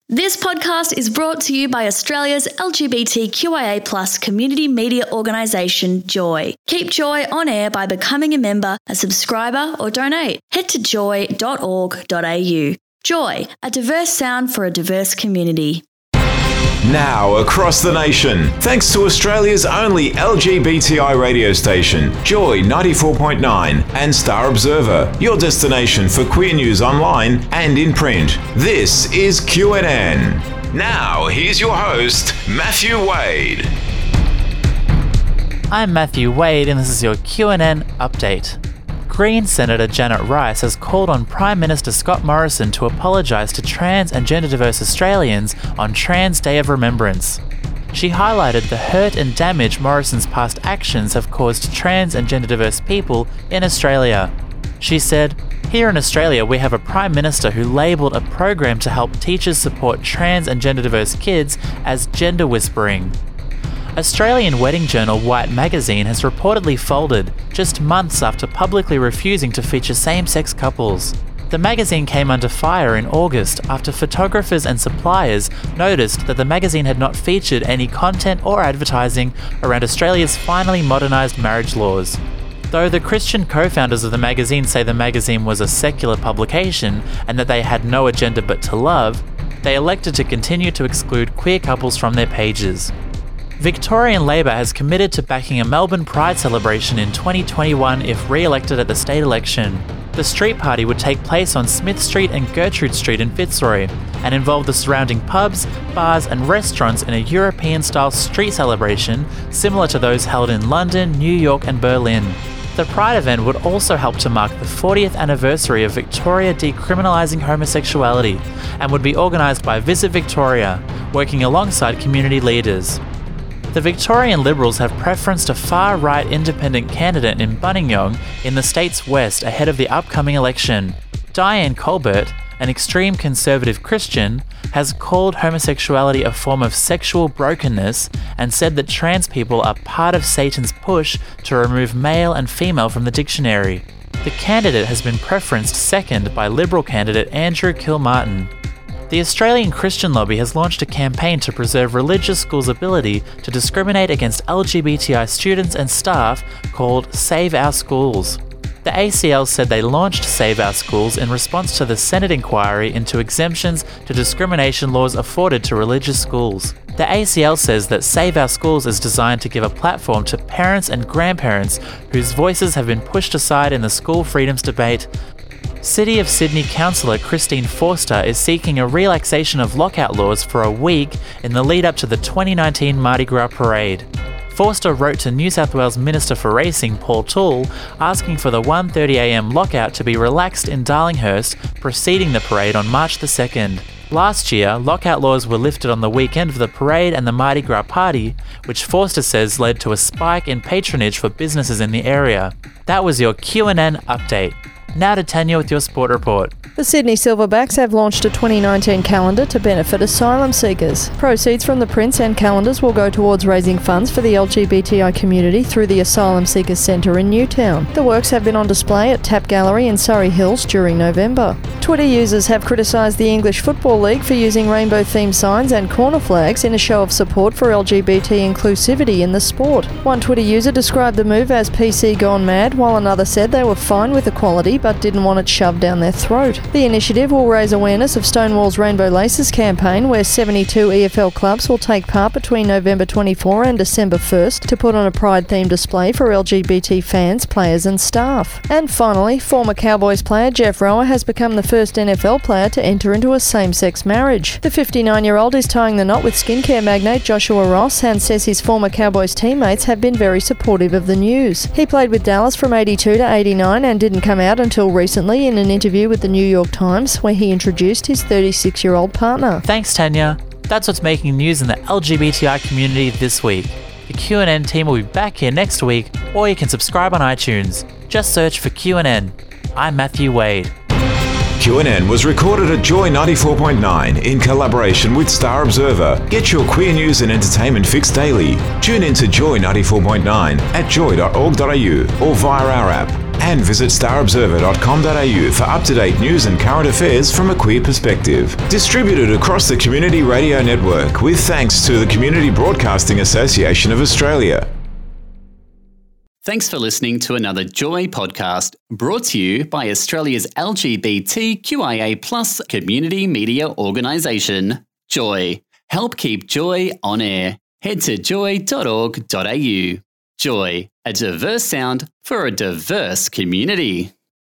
This podcast is brought to you by Australia's LGBTQIA+ community media organisation, Joy. Keep Joy on air by becoming a member, a subscriber or donate. Head to joy.org.au. Joy, a diverse sound for a diverse community. Now across the nation, thanks to Australia's only LGBTI radio station, Joy 94.9 and Star Observer, your destination for queer news online and in print. This is QNN. Now, here's your host, Matthew Wade. I'm Matthew Wade and this is your QNN update. Green Senator Janet Rice has called on Prime Minister Scott Morrison to apologise to trans and gender-diverse Australians on Trans Day of Remembrance. She highlighted the hurt and damage Morrison's past actions have caused to trans and gender-diverse people in Australia. She said, "Here in Australia we have a Prime Minister who labelled a program to help teachers support trans and gender-diverse kids as gender whispering." Australian wedding journal White Magazine has reportedly folded just months after publicly refusing to feature same-sex couples. The magazine came under fire in August after photographers and suppliers noticed that the magazine had not featured any content or advertising around Australia's finally modernised marriage laws. Though the Christian co-founders of the magazine say the magazine was a secular publication and that they had no agenda but to love, they elected to continue to exclude queer couples from their pages. Victorian Labor has committed to backing a Melbourne Pride celebration in 2021 if re-elected at the state election. The street party would take place on Smith Street and Gertrude Street in Fitzroy and involve the surrounding pubs, bars and restaurants in a European-style street celebration similar to those held in London, New York and Berlin. The Pride event would also help to mark the 40th anniversary of Victoria decriminalising homosexuality and would be organised by Visit Victoria, working alongside community leaders. The Victorian Liberals have preferenced a far-right independent candidate in Buninyong in the state's west ahead of the upcoming election. Diane Colbert, an extreme conservative Christian, has called homosexuality a form of sexual brokenness and said that trans people are part of Satan's push to remove male and female from the dictionary. The candidate has been preferenced second by Liberal candidate Andrew Kilmartin. The Australian Christian Lobby has launched a campaign to preserve religious schools' ability to discriminate against LGBTI students and staff called Save Our Schools. The ACL said they launched Save Our Schools in response to the Senate inquiry into exemptions to discrimination laws afforded to religious schools. The ACL says that Save Our Schools is designed to give a platform to parents and grandparents whose voices have been pushed aside in the school freedoms debate. City of Sydney Councillor Christine Forster is seeking a relaxation of lockout laws for a week in the lead up to the 2019 Mardi Gras parade. Forster wrote to New South Wales Minister for Racing Paul Toole asking for the 1:30am lockout to be relaxed in Darlinghurst preceding the parade on March the 2nd. Last year, lockout laws were lifted on the weekend of the parade and the Mardi Gras party, which Forster says led to a spike in patronage for businesses in the area. That was your QNN update. Now to Tanya with your sport report. The Sydney Silverbacks have launched a 2019 calendar to benefit asylum seekers. Proceeds from the prints and calendars will go towards raising funds for the LGBTI community through the Asylum Seekers Centre in Newtown. The works have been on display at Tap Gallery in Surrey Hills during November. Twitter users have criticised the English Football League for using rainbow-themed signs and corner flags in a show of support for LGBT inclusivity in the sport. One Twitter user described the move as PC gone mad, while another said they were fine with equality but didn't want it shoved down their throat. The initiative will raise awareness of Stonewall's Rainbow Laces campaign, where 72 EFL clubs will take part between November 24 and December 1st to put on a Pride-themed display for LGBT fans, players and staff. And finally, former Cowboys player Jeff Rower has become the first NFL player to enter into a same-sex marriage. The 59-year-old is tying the knot with skincare magnate Joshua Ross and says his former Cowboys teammates have been very supportive of the news. He played with Dallas from 82 to 89 and didn't come out until recently in an interview with the New York Times, where he introduced his 36-year-old partner. Thanks, Tanya. That's what's making news in the LGBTI community this week. The QNN team will be back here next week, or you can subscribe on iTunes. Just search for QNN. I'm Matthew Wade. QNN was recorded at Joy 94.9 in collaboration with Star Observer. Get your queer news and entertainment fix daily. Tune in to Joy 94.9 at joy.org.au or via our app. And visit starobserver.com.au for up-to-date news and current affairs from a queer perspective. Distributed across the Community Radio Network with thanks to the Community Broadcasting Association of Australia. Thanks for listening to another Joy podcast brought to you by Australia's LGBTQIA+ community media organisation, Joy. Help keep Joy on air. Head to joy.org.au. Joy, a diverse sound for a diverse community.